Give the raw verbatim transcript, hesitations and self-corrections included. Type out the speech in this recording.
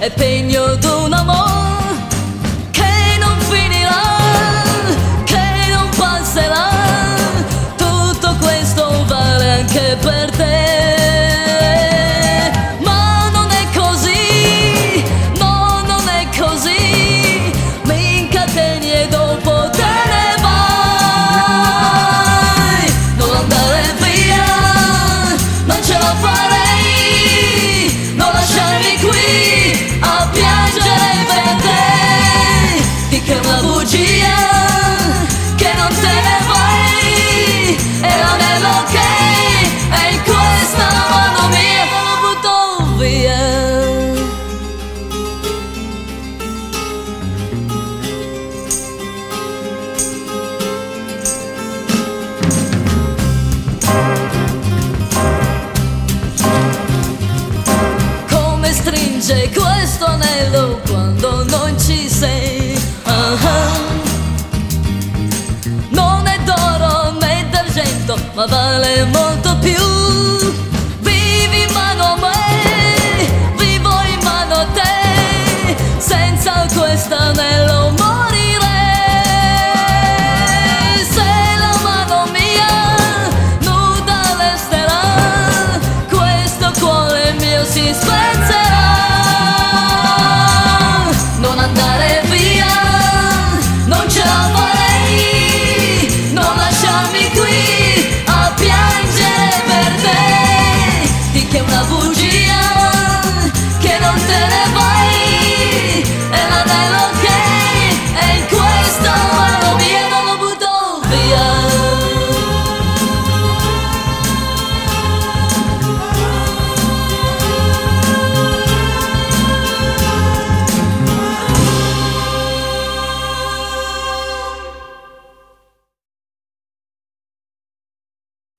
è pegno d'un amor che non finirà, che non passerà. Tutto questo vale anche per te. Ma non è così, no, non è così. Mi incateni e dopo te ne vai. Non andare via, non ce la farei, non lasciarmi qui a piangere per te. Di che è una bugia, che non te ne vai, è l'anello che è in questa mano mia, lo butto via. Come stringe questo anello quando non ci sei. Ah-ah. Non è d'oro né d'argento, ma vale molto più. Vivi in mano a me, vivo in mano a te. Senza questo anello morirei. Se la mano mia nuda resterà, questo cuore mio si spezzerà. Non andare via, non ce la farei, non lasciarmi qui a piangere per te. Di che è una bugia,